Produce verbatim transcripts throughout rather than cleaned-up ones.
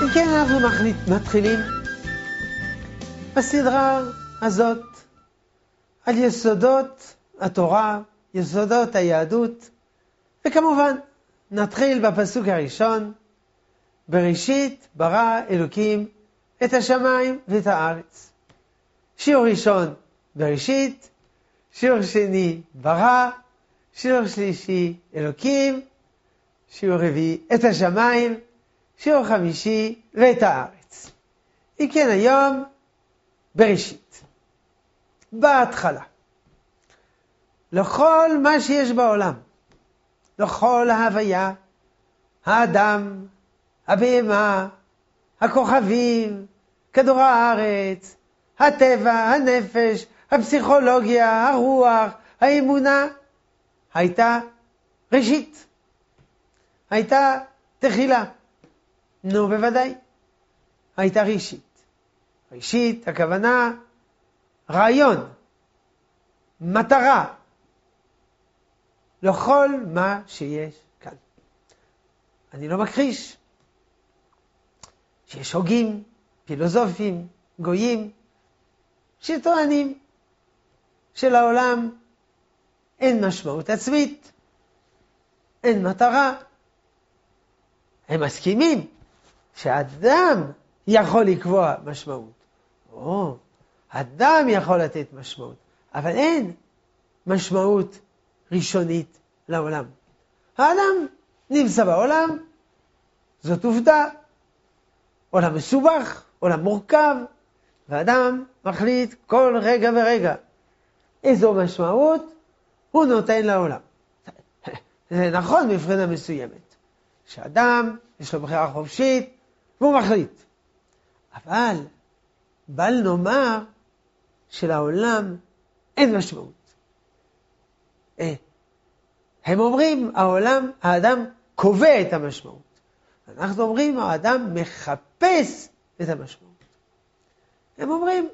אם כן, אנחנו מתחילים בסדרה הזאת על יסודות התורה, יסודות היהדות, וכמובן נתחיל בפסוק הראשון, בראשית ברא אלוקים את השמיים ואת הארץ. שיעור ראשון בראשית, שיעור שני ברא, שיעור שלישי אלוקים, שיעור רביעי את השמיים, שיעור חמישי ואת הארץ. אם כן, היום בראשית, בהתחלה, לכל מה שיש בעולם, לכל ההוויה, האדם, הבהמה, הכוכבים, כדור הארץ, הטבע, הנפש, הפסיכולוגיה, הרוח, האמונה, הייתה ראשית, הייתה תחילה. נו, בוודאי, הייתה ראשית. ראשית, הכוונה, רעיון, מטרה, לכל מה שיש כאן. אני לא מכחיש שיש הוגים, פילוסופים, גויים, שטוענים שלעולם אין משמעות עצמית, אין מטרה. הם מסכימים שאדם יכול לקבוע משמעות. או, אדם יכול לתת משמעות, אבל אין משמעות ראשונית לעולם. האדם נמצא בעולם, זאת עובדה. עולם מסובך, עולם מורכב, ואדם מחליט כל רגע ורגע איזו משמעות הוא נותן לעולם. זה נכון מבחינה מסוימת, שאדם יש לו בחירה חופשית והוא מחליט. אבל בל נאמר שלעולם אין משמעות. הם אומרים, העולם, האדם קובע את המשמעות. אנחנו אומרים, האדם מחפש את המשמעות. הם אומרים,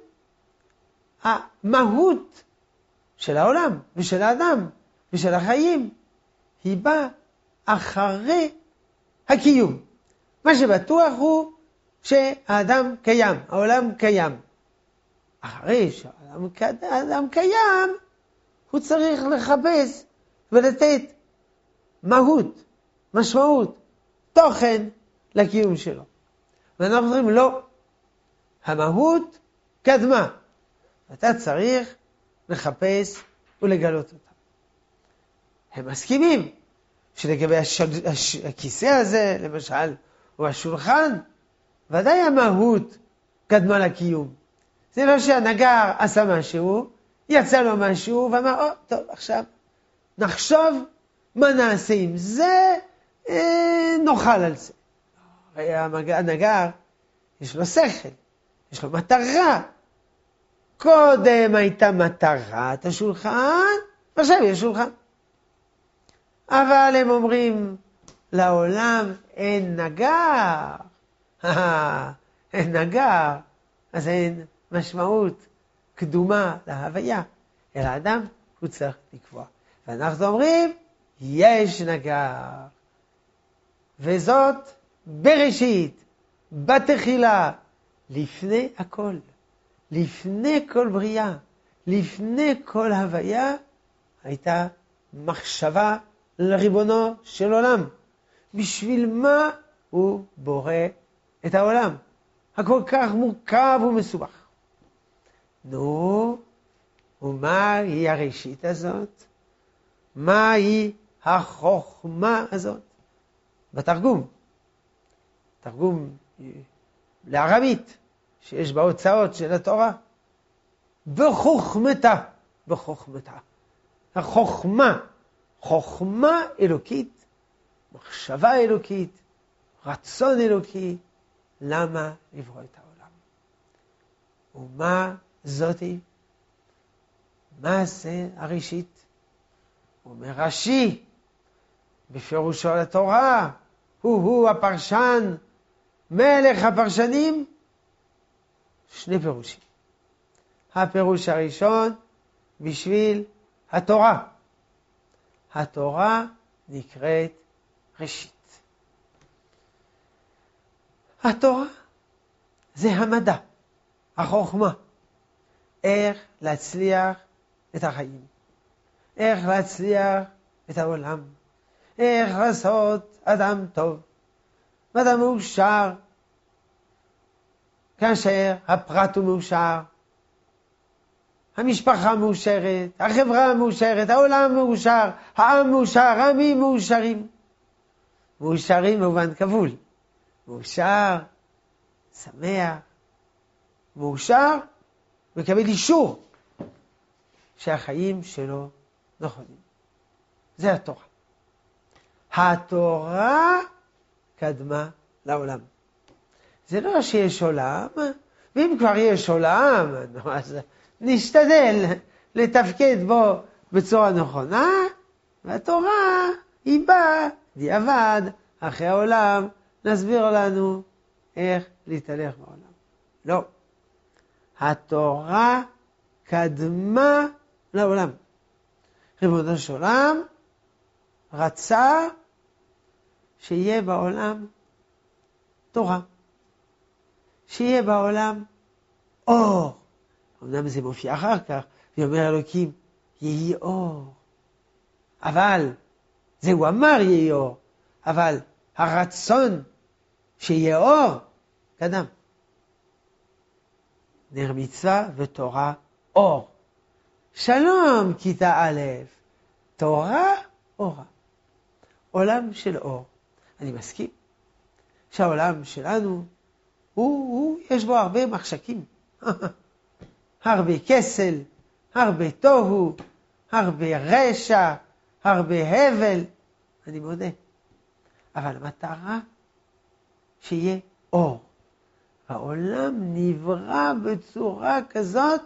המהות של העולם ושל האדם ושל החיים היא באה אחרי הקיום. מה שבטוח הוא שהאדם קיים, העולם קיים. אחרי שהאדם קיים, הוא צריך לחפש ולתת מהות, משמעות, תוכן לקיום שלו. ואנחנו אומרים, לא, המהות קדמה. אתה צריך לחפש ולגלות אותה. הם מסכימים שלגבי השג... הש... הכיסא הזה, למשל, או השולחן, ודאי המהות קדמה לקיום. זה לא שהנגר עשה משהו, יצא לו משהו, ואמר, או, טוב, עכשיו נחשוב מה נעשה עם זה, אה, נאכל על זה. הרי הנגר, יש לו שכל, יש לו מטרה. קודם הייתה מטרת השולחן, ועכשיו יש שולחן. אבל הם אומרים, לעולם אין נגר. אין נגר, אז אין משמעות קדומה להוויה. אלא האדם הוא צריך לקבוע. ואנחנו אומרים, יש נגר. וזאת בראשית, בתחילה, לפני הכל. לפני כל בריאה, לפני כל הוויה, הייתה מחשבה לריבונו של עולם. בשביל מה הוא בורא את העולם? הכל כך מורכב ומסובך. נו, ומה היא הראשית הזאת? מה היא החוכמה הזאת? בתרגום, תרגום לארמית, שיש בהוצאות של התורה, בחוכמתה, בחוכמתה. החוכמה, חוכמה אלוקית, מחשבה אלוקית, רצון אלוקי, למה לברוא את העולם. ומה זאתי? מה זה הראשית? הוא אומר רש"י, בפירושו על התורה, הוא-הוא הפרשן, מלך הפרשנים, שני פירושים. הפירוש הראשון, בשביל התורה. התורה נקראת ראשית. התורה זה המדע, החוכמה, איך להצליח את החיים, איך להצליח את העולם, איך לעשות אדם טוב, אדם מאושר, כאשר הפרט הוא מאושר, המשפחה מאושרת, החברה מאושרת, העולם מאושר, העם מאושר, העמים מאושרים. מאושרים במובן כפול. מאושר, שמח, מאושר, מקבל אישור שהחיים שלו נכונים. זה התורה. התורה קדמה לעולם. זה לא שיש עולם, ואם כבר יש עולם, אז נשתדל לתפקד בו בצורה נכונה, והתורה היא באה דיעבד אחרי העולם, נסביר לנו איך להתהלך בעולם. לא. התורה קדמה לעולם. ריבונו של עולם רצה שיהיה בעולם תורה. שיהיה בעולם אור. אמנם זה מופיע אחר כך, ואומר אלוקים, יהי אור. אבל, זה הוא אמר יהי אור, אבל הרצון שיהיה אור, קדם. נר מצווה ותורה אור. שלום כיתה א', תורה אורה. עולם של אור. אני מסכים שהעולם שלנו, הוא, הוא, יש בו הרבה מחשקים. הרבה כסל, הרבה תוהו, הרבה רשע, הרבה הבל. אני מודה. אבל המטרה שיהיה אור. העולם נברא בצורה כזאת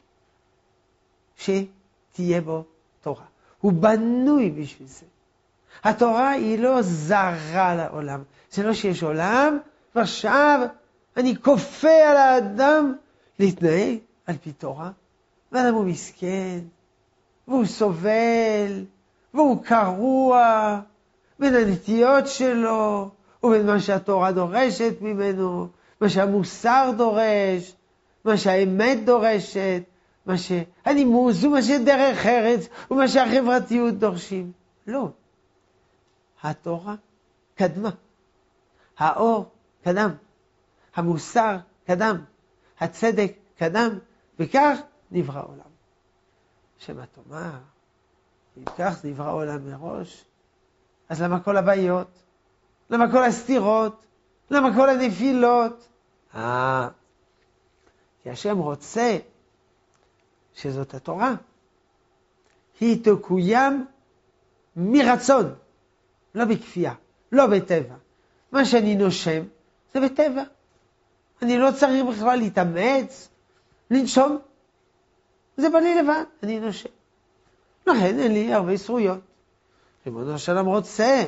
שתהיה בו תורה. הוא בנוי בשביל זה. התורה היא לא זרה לעולם. זה לא שיש עולם, ועכשיו אני כופה על האדם להתנהג על פי תורה. ואדם הוא מסכן, והוא סובל, והוא קרוע בין הנטיות שלו, ובין מה שהתורה דורשת ממנו, מה שהמוסר דורש, מה שהאמת דורשת, מה שהנימוס ומה שדרך ארץ ומה שהחברתיות דורשים. לא. התורה קדמה. האור קדם. המוסר קדם. הצדק קדם. וכך נברא עולם. שמה תאמר, אם כך נברא עולם מראש, אז למה כל הבעיות? למה כל הסתירות? למה כל הנפילות? אה, כי השם רוצה שזאת התורה. היא תקוים מרצון, לא בכפייה, לא בטבע. מה שאני נושם זה בטבע. אני לא צריך בכלל להתאמץ, לנשום. זה בא לי לבד, אני נושם. לכן אין לי הרבה זכויות. ריבונו של עולם רוצה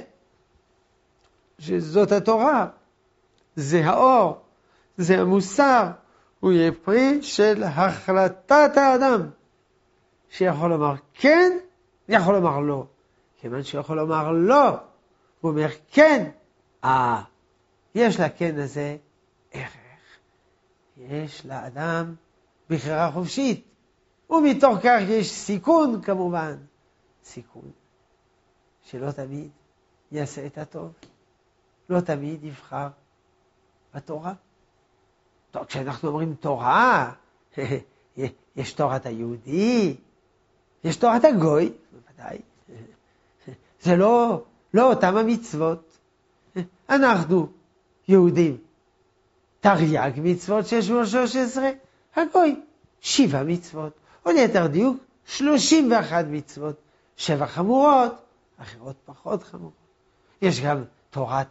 שזאת התורה, זה האור, זה המוסר, הוא יהיה פרי של החלטת האדם, שיכול לומר כן, ויכול לומר לא. כיוון שיכול לומר לא, הוא אומר כן, אה, יש לכן הזה ערך. יש לאדם בחירה חופשית, ומתוך כך יש סיכון כמובן, סיכון שלא תמיד יעשה את הטוב, לא תמיד יבחר בתורה. טוב, כשאנחנו אומרים תורה, יש תורת היהודי, יש תורת הגוי, בוודאי. זה לא, לא אותם המצוות. אנחנו יהודים, תרי"ג מצוות שש מאות ושלוש עשרה, הגוי, שבע מצוות, או ליתר דיוק, שלושים ואחת מצוות, שבע חמורות, אחרות פחות חמורות. יש גם תורת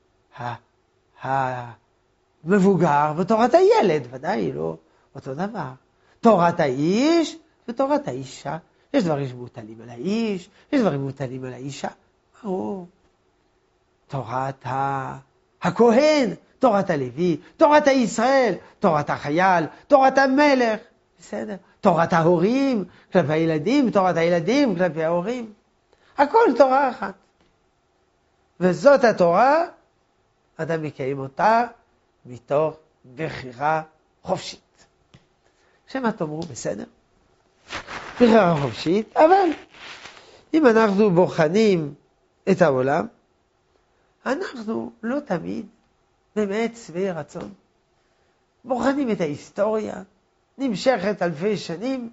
המבוגר ותורת הילד, ודאי לא אותו דבר. תורת האיש ותורת האישה. יש דברים שמוטלים על האיש, יש דברים מוטלים על האישה. ברור. תורת הכהן, תורת הלוי, תורת הישראל, תורת החייל, תורת המלך. בסדר. תורת ההורים כלפי הילדים, תורת הילדים כלפי ההורים. הכל תורה אחת. וזאת התורה, אדם מקיים אותה מתוך בחירה חופשית. שמה תאמרו? בסדר? בחירה חופשית, אבל אם אנחנו בוחנים את העולם, אנחנו לא תמיד באמת שבעי רצון. בוחנים את ההיסטוריה, נמשכת אלפי שנים,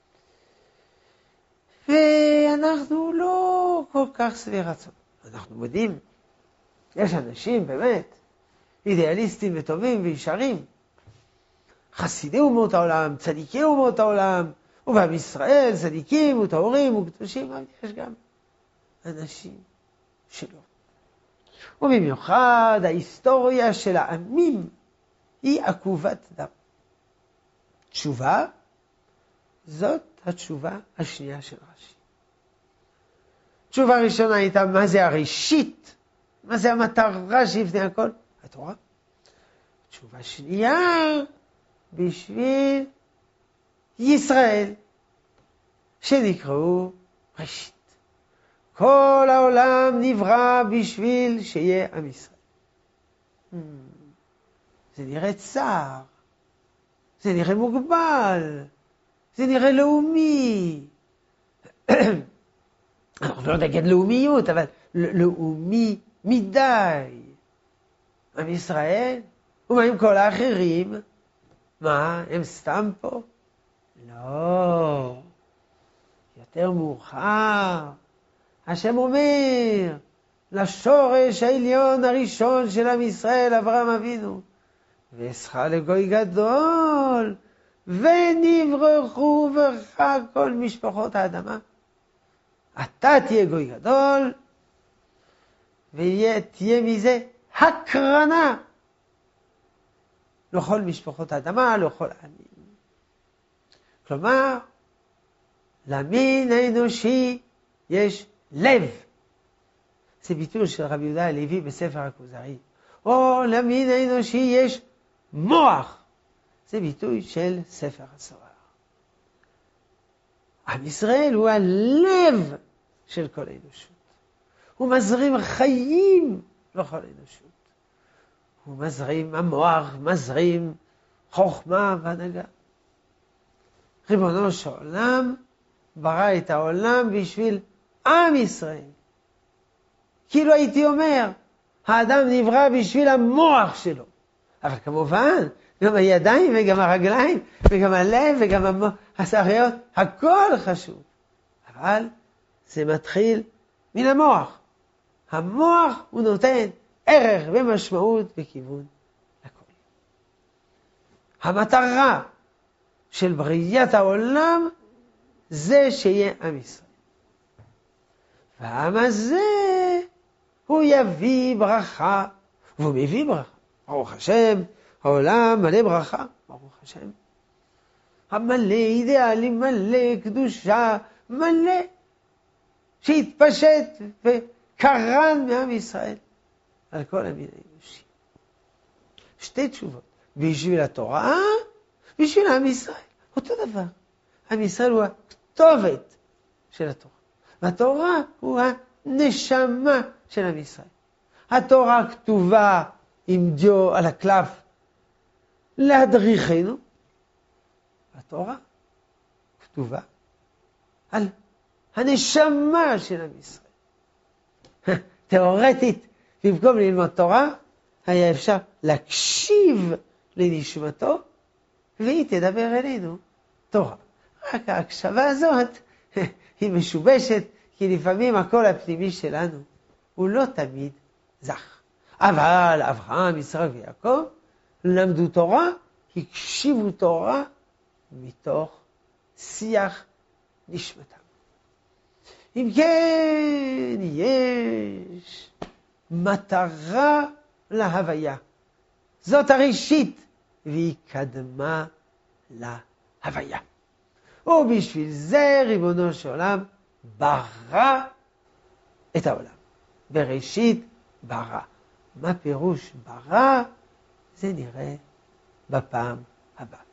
ואנחנו לא כל כך שבעי רצון. אנחנו מודים, יש אנשים באמת, אידיאליסטים וטובים וישרים, חסידי אומות העולם, צדיקי אומות העולם, ובעם ישראל, צדיקים וטהורים וקדושים, אבל יש גם אנשים שלא. ובמיוחד ההיסטוריה של העמים היא עקובת דם. תשובה, זאת התשובה השנייה של רש"י. תשובה ראשונה הייתה מה זה הראשית, מה זה המטרה שלפני הכל? התורה. תשובה שנייה, בשביל ישראל, שנקראו ראשית. כל העולם נברא בשביל שיהיה עם ישראל. זה נראה צער, זה נראה מוגבל, זה נראה לאומי. אנחנו לא נגד לאומיות, אבל לאומי מדי. עם ישראל, ומה עם כל האחרים? מה, הם סתם פה? לא. יותר מאוחר, השם אומר, לשורש העליון הראשון של עם ישראל, אברהם אבינו, ואעשך לגוי גדול, ונברחו בך כל משפחות האדמה. אתה תהיה גוי גדול, ותהיה מזה הקרנה לכל משפחות האדמה, לכל העמים. כלומר, למין האנושי יש לב. זה ביטוי של רבי יהודה הלוי בספר הכוזרי. או למין האנושי יש מוח. זה ביטוי של ספר הסוהר. עם ישראל הוא הלב של כל האנושות. הוא מזרים חיים לכל האנושות. הוא מזרים, המוח מזרים חוכמה והנהגה. ריבונו של עולם ברא את העולם בשביל עם ישראל. כאילו הייתי אומר, האדם נברא בשביל המוח שלו. אבל כמובן, גם הידיים וגם הרגליים וגם הלב וגם המוח, השעריות, הכל חשוב. אבל זה מתחיל מן המוח. המוח הוא נותן ערך ומשמעות וכיוון לכל. המטרה של בריאת העולם זה שיהיה עם ישראל. והעם הזה הוא יביא ברכה, והוא מביא ברכה. ברוך השם, העולם מלא ברכה, ברוך השם. המלא אידיאלים, מלא קדושה, מלא שהתפשט וקרן מעם ישראל על כל המין האנושי. שתי תשובות. בשביל התורה, בשביל עם ישראל. אותו דבר. עם ישראל הוא הכתובת של התורה. והתורה הוא הנשמה של עם ישראל. התורה כתובה עם דיו על הקלף להדריכנו. התורה כתובה על הנשמה של עם ישראל. תיאורטית, במקום ללמוד תורה, היה אפשר להקשיב לנשמתו, והיא תדבר אלינו תורה. רק ההקשבה הזאת היא משובשת, כי לפעמים הקול הפנימי שלנו הוא לא תמיד זך. אבל אברהם, יצחק ויעקב למדו תורה, הקשיבו תורה מתוך שיח נשמתם. אם כן, יש מטרה להוויה. זאת הראשית, והיא קדמה להוויה. ובשביל זה ריבונו של עולם ברא את העולם. בראשית ברא. מה פירוש ברא? זה נראה בפעם הבאה.